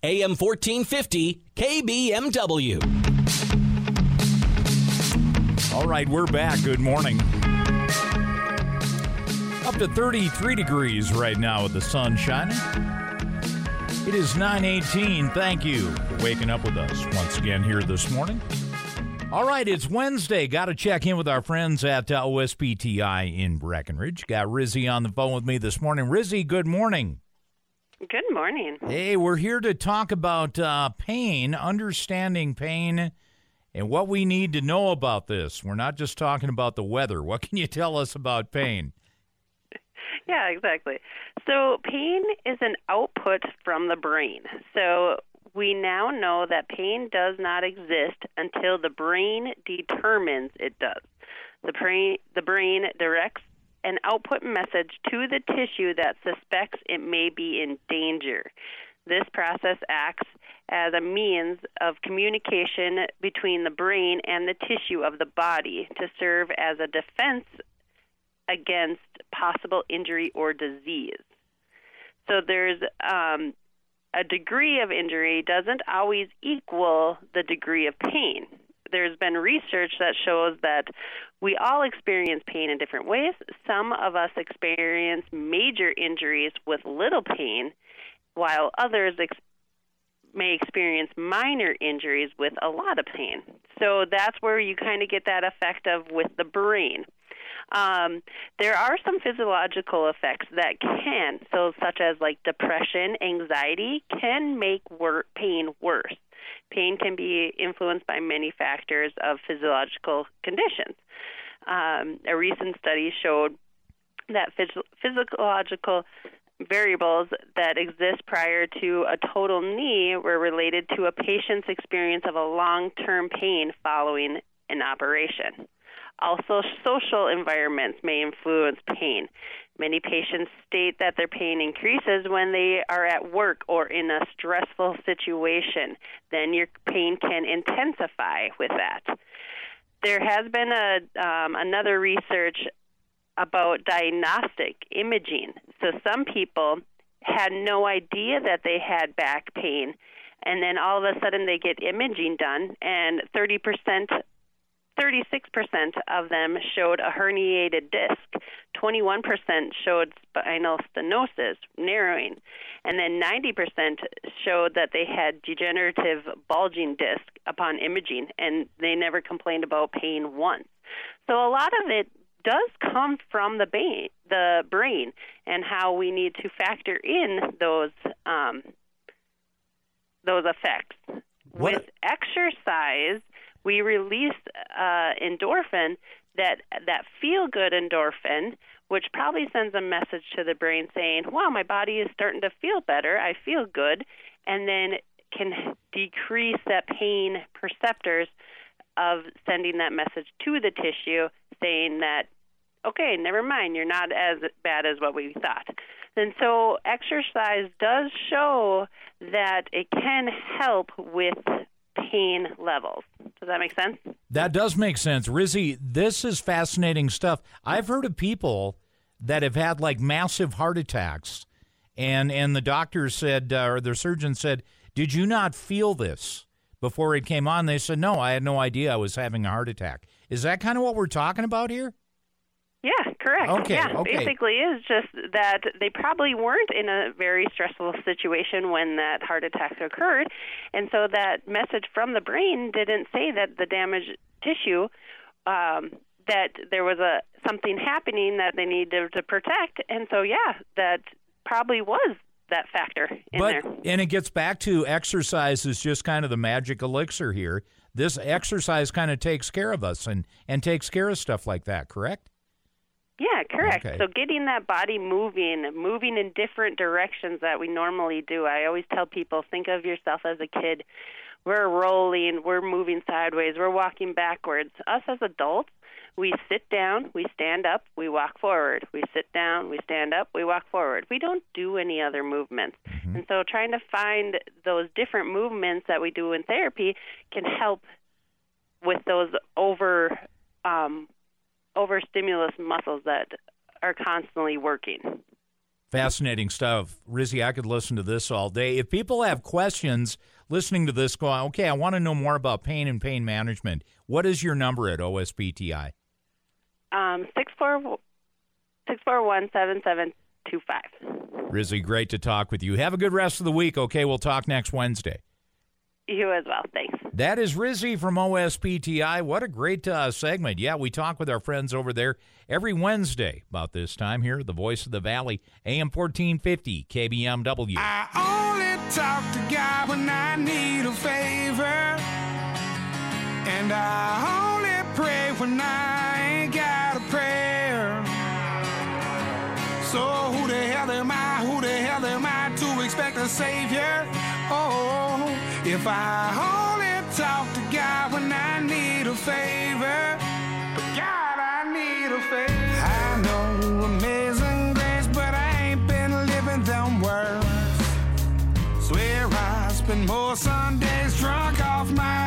AM 1450 KBMW. All right, we're back. Good morning. Up to 33 degrees right now with the sun shining. It is 9:18. Thank you for waking up with us once again here this morning. All right, it's Wednesday. Got to check in with our friends at OSPTI in Breckenridge. Got Rizzy on the phone with me this morning. Rizzy, good morning. Good morning. Hey, we're here to talk about pain, understanding pain, and what we need to know about this. We're not just talking about the weather. What can you tell us about pain? Yeah, exactly. So pain is an output from the brain. So we now know that pain does not exist until the brain determines it does. The brain directs an output message to the tissue that suspects it may be in danger. This process acts as a means of communication between the brain and the tissue of the body to serve as a defense against possible injury or disease. So there's a degree of injury doesn't always equal the degree of pain. There's been research that shows that we all experience pain in different ways. Some of us experience major injuries with little pain, while others may experience minor injuries with a lot of pain. So that's where you kind of get that effect of with the brain. There are some physiological effects that can, so such as like depression, anxiety, can make pain worse. Pain can be influenced by many factors of physiological conditions. A recent study showed that physiological variables that exist prior to a total knee were related to a patient's experience of a long-term pain following an operation. Also, social environments may influence pain. Many patients state that their pain increases when they are at work or in a stressful situation. Then your pain can intensify with that. There has been another research about diagnostic imaging. So some people had no idea that they had back pain, and then all of a sudden they get imaging done, and 36% of them showed a herniated disc, 21% showed spinal stenosis, narrowing, and then 90% showed that they had degenerative bulging disc upon imaging, and they never complained about pain once. So a lot of it does come from the brain and how we need to factor in those effects. With exercise, we release endorphin, that feel-good endorphin, which probably sends a message to the brain saying, wow, my body is starting to feel better, I feel good, and then can decrease that pain perceptors of sending that message to the tissue saying that, okay, never mind, you're not as bad as what we thought. And so exercise does show that it can help with pain levels. Does that make sense? That does make sense. Rizzy, this is fascinating stuff. I've heard of people that have had like massive heart attacks, and the doctor said, or the surgeon said, did you not feel this before it came on? They said, no, I had no idea I was having a heart attack. Is that kind of what we're talking about here? Yeah, correct. Okay, yeah, okay. Basically is just that they probably weren't in a very stressful situation when that heart attack occurred, and so that message from the brain didn't say that the damaged tissue, that there was something happening that they needed to protect, and so yeah, that probably was that factor in there. And it gets back to exercise is just kind of the magic elixir here. This exercise kind of takes care of us and takes care of stuff like that, correct? Yeah, correct. Okay. So getting that body moving in different directions that we normally do. I always tell people, think of yourself as a kid. We're rolling, we're moving sideways, we're walking backwards. Us as adults, we sit down, we stand up, we walk forward. We sit down, we stand up, we walk forward. We don't do any other movements. Mm-hmm. And so trying to find those different movements that we do in therapy can help with those overstimulus muscles that are constantly working. Fascinating stuff. Rizzy, I could listen to this all day. If people have questions listening to this, go, okay, I want to know more about pain and pain management. What is your number at OSPTI? 641-7725. Rizzy, great to talk with you. Have a good rest of the week, okay? We'll talk next Wednesday. You as well. Thanks. That is Rizzy from OSPTI. What a great segment. Yeah, we talk with our friends over there every Wednesday about this time here at the Voice of the Valley, AM 1450, KBMW. I only talk to God when I need a favor, and I only pray when I ain't got a prayer. So who the hell am I to expect a savior? Oh, if I only talk to God when I need a favor. God, I need a favor. I know amazing grace, but I ain't been living them words. Swear I spend more Sundays drunk off my